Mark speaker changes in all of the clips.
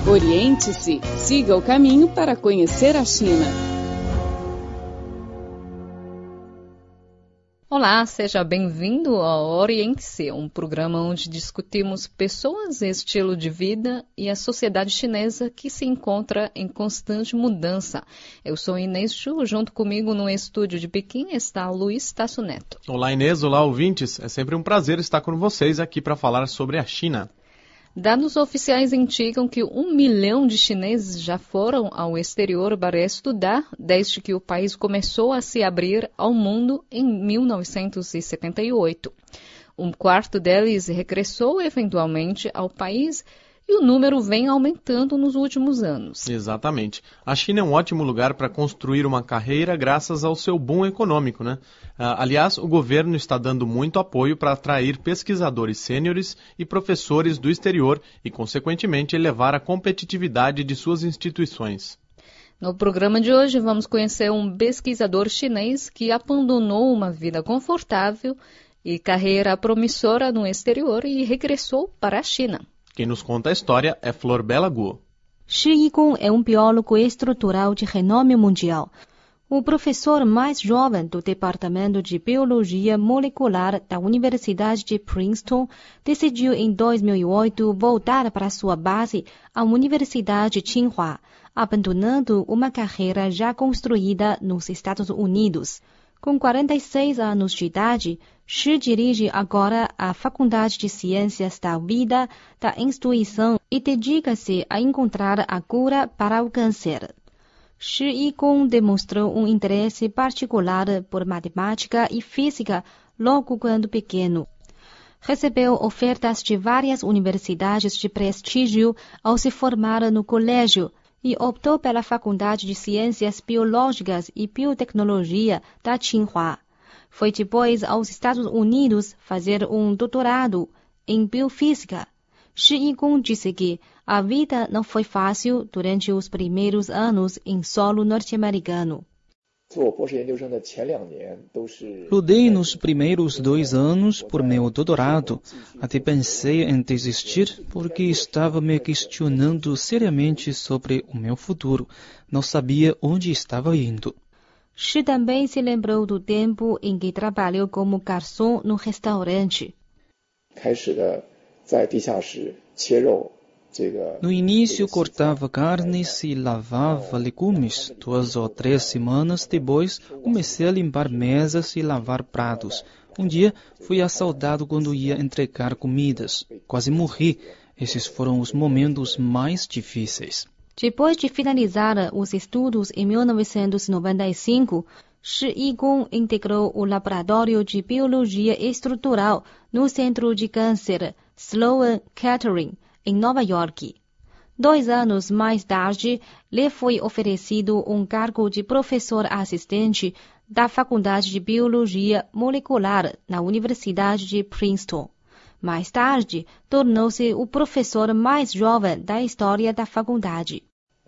Speaker 1: Oriente-se, siga o caminho para conhecer a China.
Speaker 2: Olá, seja bem-vindo ao Oriente-se, um programa onde discutimos pessoas, estilo de vida e a sociedade chinesa que se encontra em constante mudança. Eu sou Inês Chu, junto comigo no estúdio de Pequim está Luiz Tasso Neto.
Speaker 3: Olá Inês, olá ouvintes, é sempre um prazer estar com vocês aqui para falar sobre a China.
Speaker 2: Dados oficiais indicam que 1 milhão de chineses já foram ao exterior para estudar desde que o país começou a se abrir ao mundo em 1978. Um quarto deles regressou eventualmente ao país e o número vem aumentando nos últimos anos.
Speaker 3: Exatamente. A China é um ótimo lugar para construir uma carreira graças ao seu boom econômico, né? Aliás, o governo está dando muito apoio para atrair pesquisadores sêniores e professores do exterior e, consequentemente, elevar a competitividade de suas instituições.
Speaker 2: No programa de hoje, vamos conhecer um pesquisador chinês que abandonou uma vida confortável e carreira promissora no exterior e regressou para a China.
Speaker 3: Quem nos conta a história é Flor Bela Guo.
Speaker 4: Shi Yigong é um biólogo estrutural de renome mundial. O professor mais jovem do Departamento de Biologia Molecular da Universidade de Princeton decidiu em 2008 voltar para sua base, a Universidade Tsinghua, abandonando uma carreira já construída nos Estados Unidos. Com 46 anos de idade, Shi dirige agora a Faculdade de Ciências da Vida da instituição e dedica-se a encontrar a cura para o câncer. Shi Yigong demonstrou um interesse particular por matemática e física logo quando pequeno. Recebeu ofertas de várias universidades de prestígio ao se formar no colégio e optou pela Faculdade de Ciências Biológicas e Biotecnologia da Tsinghua. Foi depois aos Estados Unidos fazer um doutorado em biofísica. Shi Yigong disse que a vida não foi fácil durante os primeiros anos em solo norte-americano.
Speaker 5: Lutei nos primeiros 2 anos por meu doutorado. Até pensei em desistir porque estava me questionando seriamente sobre o meu futuro. Não sabia onde estava indo.
Speaker 4: Shi também se lembrou do tempo em que trabalhou como garçom no restaurante.
Speaker 5: No início cortava carnes e lavava legumes. 2 ou 3 semanas depois comecei a limpar mesas e lavar pratos. Um dia fui assaltado quando ia entregar comidas. Quase morri. Esses foram os momentos mais difíceis.
Speaker 4: Depois de finalizar os estudos em 1995, Shi Yigong integrou o Laboratório de Biologia Estrutural no Centro de Câncer Sloan Kettering, em Nova York. 2 anos mais tarde, lhe foi oferecido um cargo de professor assistente da Faculdade de Biologia Molecular na Universidade de Princeton. Mais tarde, tornou-se o professor mais jovem da história da faculdade.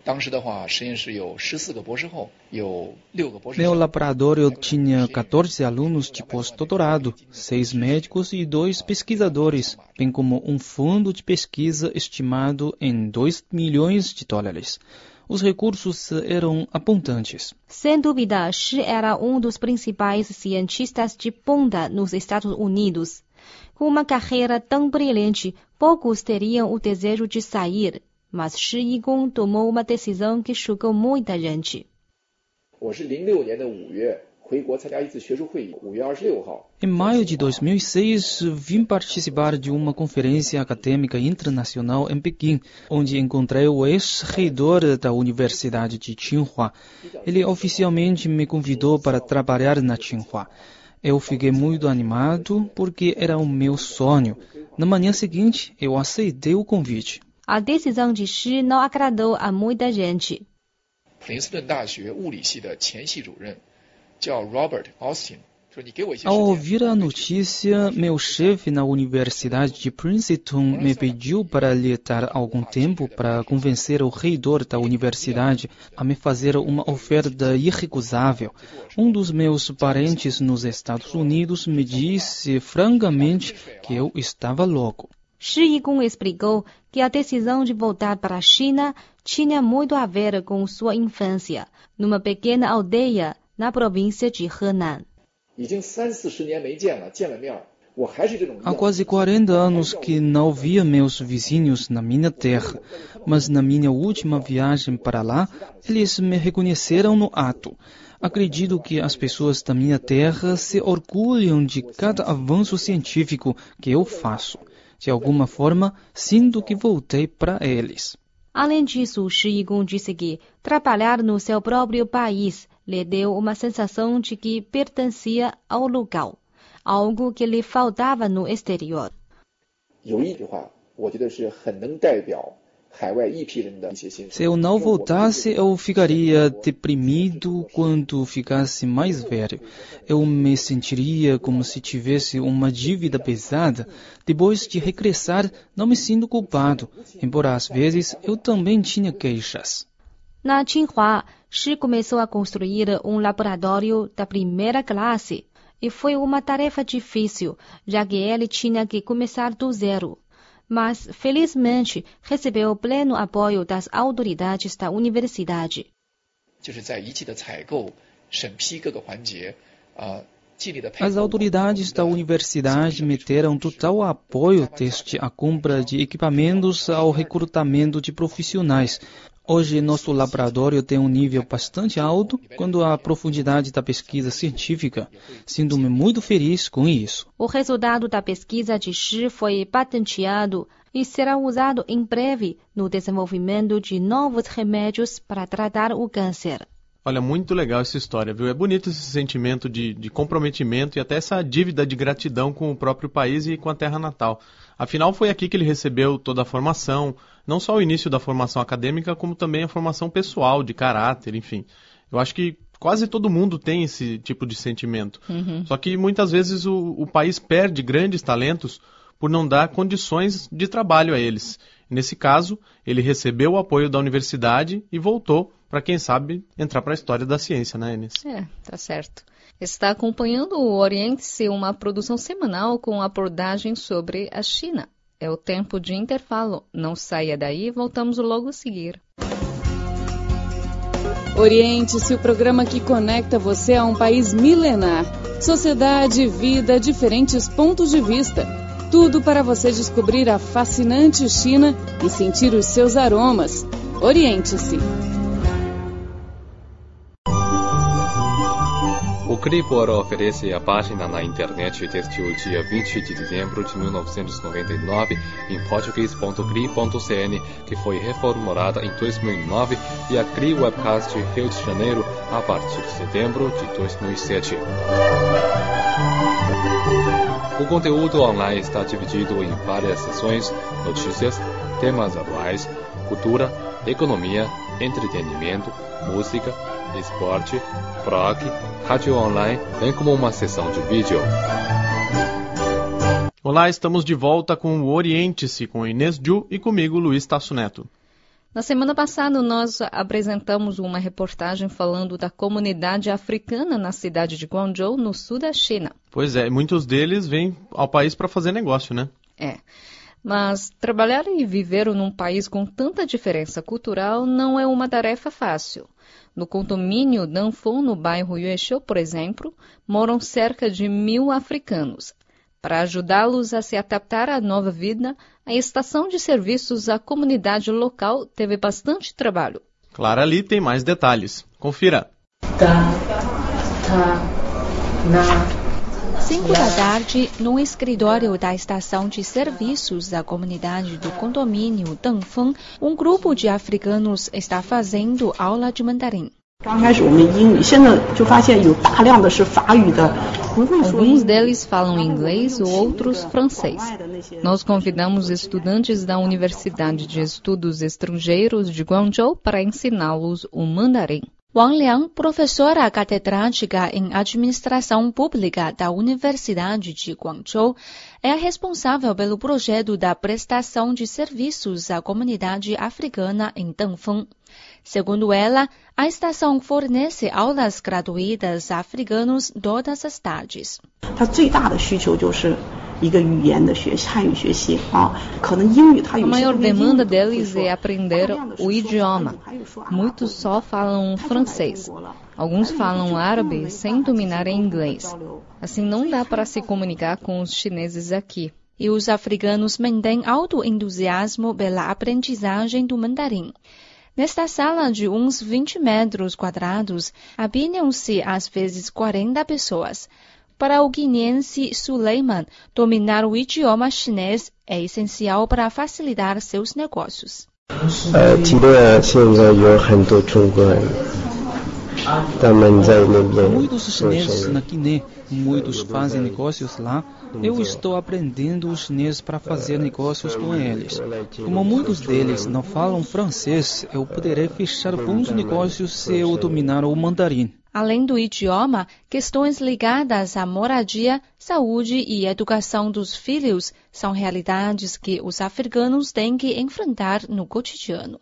Speaker 5: Meu laboratório tinha 14 alunos de pós-doutorado, 6 médicos e 2 pesquisadores, bem como um fundo de pesquisa estimado em $2 milhões. Os recursos eram abundantes.
Speaker 4: Sem dúvida, Shi era um dos principais cientistas de ponta nos Estados Unidos. Com uma carreira tão brilhante, poucos teriam o desejo de sair, mas Shi Yigong tomou uma decisão que chocou muita gente.
Speaker 5: Em maio de 2006, vim participar de uma conferência acadêmica internacional em Pequim, onde encontrei o ex-reitor da Universidade de Tsinghua. Ele oficialmente me convidou para trabalhar na Tsinghua. Eu fiquei muito animado porque era o meu sonho. Na manhã seguinte, eu aceitei o convite.
Speaker 4: A decisão de Shi não agradou a muita gente.
Speaker 5: Ao ouvir a notícia, meu chefe na Universidade de Princeton me pediu para lhe dar algum tempo para convencer o reitor da universidade a me fazer uma oferta irrecusável. Um dos meus parentes nos Estados Unidos me disse francamente que eu estava louco.
Speaker 4: Shi Yigong explicou que a decisão de voltar para a China tinha muito a ver com sua infância, numa pequena aldeia na província de Henan.
Speaker 5: Há quase 40 anos que não via meus vizinhos na minha terra, mas na minha última viagem para lá, eles me reconheceram no ato. Acredito que as pessoas da minha terra se orgulham de cada avanço científico que eu faço. De alguma forma, sinto que voltei para eles.
Speaker 4: Além disso, Shi Yigong disse que trabalhar no seu próprio país lhe deu uma sensação de que pertencia ao local, algo que lhe faltava no exterior.
Speaker 5: Se eu não voltasse, eu ficaria deprimido quando ficasse mais velho. Eu me sentiria como se tivesse uma dívida pesada. Depois de regressar, não me sinto culpado, embora às vezes eu também tinha queixas.
Speaker 4: Na Tsinghua, Shi começou a construir um laboratório da primeira classe, e foi uma tarefa difícil, já que ele tinha que começar do zero. Mas, felizmente, recebeu pleno apoio das autoridades da universidade.
Speaker 5: As autoridades da universidade me deram total apoio desde a compra de equipamentos ao recrutamento de profissionais. Hoje, nosso laboratório tem um nível bastante alto quanto à profundidade da pesquisa científica. Sinto-me muito feliz com isso.
Speaker 4: O resultado da pesquisa de Shi foi patenteado e será usado em breve no desenvolvimento de novos remédios para tratar o câncer.
Speaker 3: Olha, muito legal essa história, viu? É bonito esse sentimento de comprometimento e até essa dívida de gratidão com o próprio país e com a terra natal. Afinal, foi aqui que ele recebeu toda a formação, não só o início da formação acadêmica, como também a formação pessoal, de caráter, enfim. Eu acho que quase todo mundo tem esse tipo de sentimento. Só que muitas vezes o país perde grandes talentos por não dar condições de trabalho a eles. Nesse caso, ele recebeu o apoio da universidade e voltou para, quem sabe, entrar para a história da ciência, né, Inês?
Speaker 2: Tá certo. Está acompanhando o Oriente-se, uma produção semanal com abordagem sobre a China. É o tempo de intervalo. Não saia daí, voltamos logo a seguir.
Speaker 1: Oriente-se, o programa que conecta você a um país milenar. Sociedade, vida, diferentes pontos de vista. Tudo para você descobrir a fascinante China e sentir os seus aromas. Oriente-se.
Speaker 6: O Cribor oferece a página na internet desde o dia 20 de dezembro de 1999 em português.cri.cn, que foi reformulada em 2009, e a Cri Webcast Rio de Janeiro a partir de setembro de 2007. O conteúdo online está dividido em várias seções: notícias, temas atuais, cultura, economia, entretenimento, música, esporte, blog, rádio online, bem como uma seção de vídeo.
Speaker 3: Olá, estamos de volta com o Oriente-se, com Inês Ju e comigo, Luiz Tasso Neto.
Speaker 2: Na semana passada, nós apresentamos uma reportagem falando da comunidade africana na cidade de Guangzhou, no sul da China.
Speaker 3: Pois é, muitos deles vêm ao país para fazer negócio, né?
Speaker 2: Mas trabalhar e viver num país com tanta diferença cultural não é uma tarefa fácil. No condomínio Danfeng, no bairro Yueshou, por exemplo, moram cerca de 1.000 africanos. Para ajudá-los a se adaptar à nova vida, a estação de serviços à comunidade local teve bastante trabalho.
Speaker 3: Clara ali tem mais detalhes. Confira.
Speaker 4: 5 da tarde, no escritório da estação de serviços da comunidade do condomínio Danfeng, um grupo de africanos está fazendo aula de mandarim.
Speaker 2: Alguns deles falam inglês, outros francês. Nós convidamos estudantes da Universidade de Estudos Estrangeiros de Guangzhou para ensiná-los o mandarim.
Speaker 4: Wang Liang, professora catedrática em administração pública da Universidade de Guangzhou, é a responsável pelo projeto da prestação de serviços à comunidade africana em Danfeng. Segundo ela, a estação fornece aulas gratuitas a africanos todas as tardes.
Speaker 2: A maior demanda deles é aprender o idioma. Muitos só falam francês. Alguns falam árabe sem dominar inglês. Assim não dá para se comunicar com os chineses aqui. E os africanos mantêm alto entusiasmo pela aprendizagem do mandarim. Nesta sala de uns 20 metros quadrados, habinam-se às vezes 40 pessoas. Para o guineense Suleiman, dominar o idioma chinês é essencial para facilitar seus negócios.
Speaker 5: Muitos chineses na Guiné, muitos fazem negócios lá. Eu estou aprendendo o chinês para fazer negócios com eles. Como muitos deles não falam francês, eu poderei fechar bons negócios se eu dominar o mandarim.
Speaker 2: Além do idioma, questões ligadas à moradia, saúde e educação dos filhos são realidades que os africanos têm que enfrentar no cotidiano.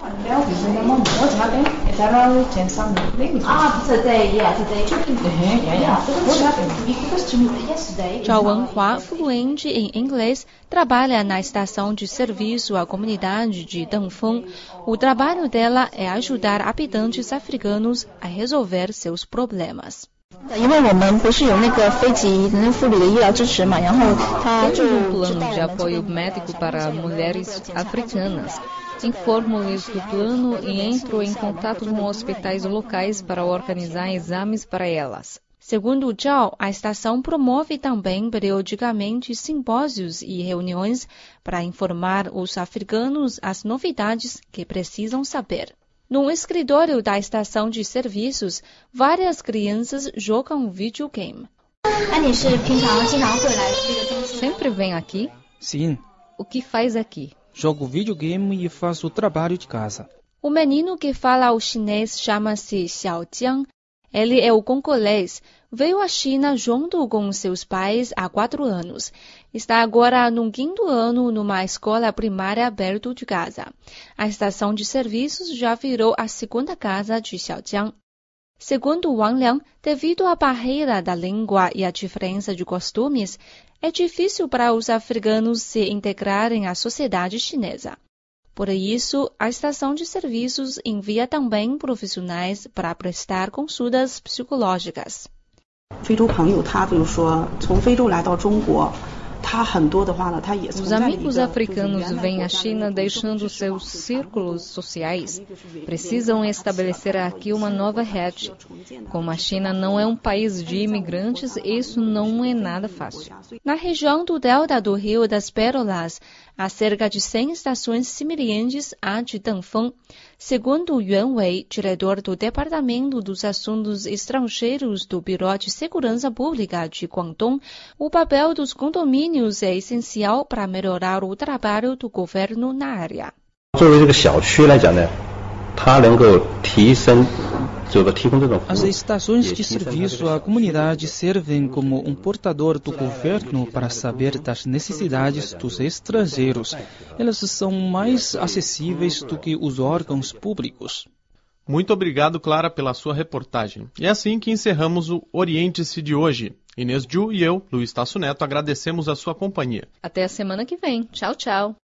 Speaker 2: Zhao Wenhua, fluente em inglês, trabalha na estação de serviço à comunidade de Dengfeng. O trabalho dela é ajudar habitantes africanos a resolver seus problemas. Temos um plano de apoio médico para mulheres africanas. Informo-lhes do plano e entro em contato com hospitais locais para organizar exames para elas. Segundo Zhao, a estação promove também periodicamente simpósios e reuniões para informar os africanos as novidades que precisam saber. No escritório da estação de serviços, várias crianças jogam videogame. Sempre vem aqui?
Speaker 5: Sim.
Speaker 2: O que faz aqui?
Speaker 5: Jogo videogame e faço o trabalho de casa.
Speaker 2: O menino que fala o chinês chama-se Xiao Jiang. Ele é o congolês. Veio à China junto com seus pais há 4 anos. Está agora no 5º ano numa escola primária perto de casa. A estação de serviços já virou a segunda casa de Xiao Jiang. Segundo Wang Liang, devido à barreira da língua e à diferença de costumes, é difícil para os africanos se integrarem à sociedade chinesa. Por isso, a estação de serviços envia também profissionais para prestar consultas psicológicas. Os amigos africanos vêm à China deixando seus círculos sociais. Precisam estabelecer aqui uma nova rede. Como a China não é um país de imigrantes, isso não é nada fácil. Na região do delta do Rio das Pérolas, há cerca de 100 estações semelhantes à de Dengfeng. Segundo Yuan Wei, diretor do Departamento dos Assuntos Estrangeiros do Bureau de Segurança Pública de Guangdong, o papel dos condomínios é essencial para melhorar o trabalho do governo na área.
Speaker 5: As estações de serviço à comunidade servem como um portador do governo para saber das necessidades dos estrangeiros. Elas são mais acessíveis do que os órgãos públicos.
Speaker 3: Muito obrigado, Clara, pela sua reportagem. E é assim que encerramos o Oriente-se de hoje. Inês Ju e eu, Luiz Tasso Neto, agradecemos a sua companhia.
Speaker 2: Até a semana que vem. Tchau, tchau.